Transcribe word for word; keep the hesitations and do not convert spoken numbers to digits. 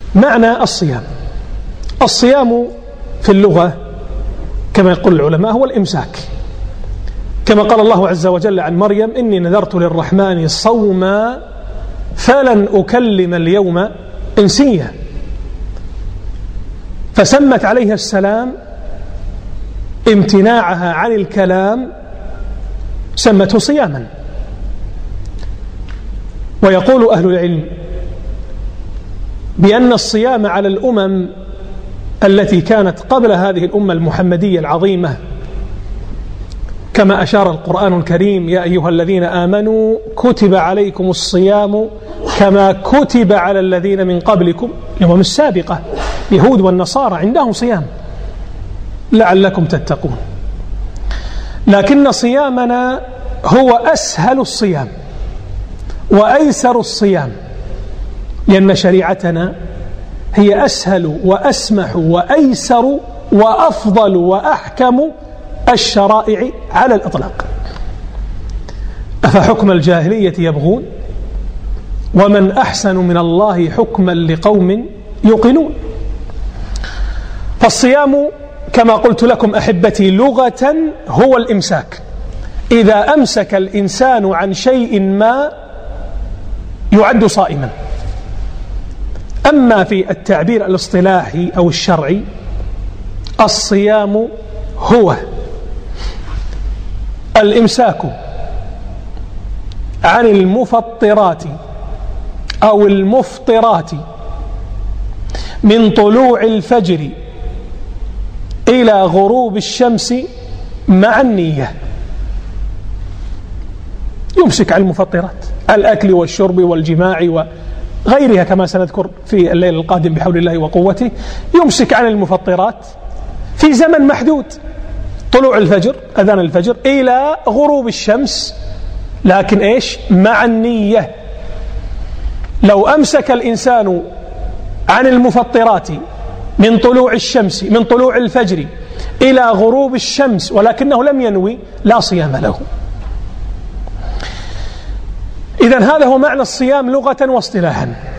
معنى الصيام. الصيام في اللغة كما يقول العلماء هو الإمساك، كما قال الله عز وجل عن مريم: إني نذرت للرحمن صوما فلن أكلم اليوم إنسيا. فسمت عليه السلام امتناعها عن الكلام سمته صياما. ويقول أهل العلم بأن الصيام على الأمم التي كانت قبل هذه الأمة المحمدية العظيمة، كما أشار القرآن الكريم: يا أيها الذين آمنوا كتب عليكم الصيام كما كتب على الذين من قبلكم. الأمم السابقة اليهود والنصارى عندهم صيام لعلكم تتقون، لكن صيامنا هو أسهل الصيام وأيسر الصيام، لأن شريعتنا هي أسهل وأسمح وأيسر وأفضل وأحكم الشرائع على الإطلاق. أفحكم الجاهلية يبغون ومن أحسن من الله حكما لقوم يوقنون. فالصيام كما قلت لكم أحبتي لغة هو الإمساك. إذا أمسك الإنسان عن شيء ما يعد صائما. أما في التعبير الاصطلاحي أو الشرعي، الصيام هو الإمساك عن المفطرات أو المفطرات من طلوع الفجر إلى غروب الشمس مع النية. يمسك عن المفطرات، الأكل والشرب والجماع وغيرها كما سنذكر في الليل القادم بحول الله وقوته. يمسك عن المفطرات في زمن محدود، طلوع الفجر أذان الفجر إلى غروب الشمس، لكن إيش؟ مع النية. لو أمسك الإنسان عن المفطرات من طلوع الشمس من طلوع الفجر إلى غروب الشمس ولكنه لم ينوي، لا صيام له. إذن هذا هو معنى الصيام لغة واصطلاحا.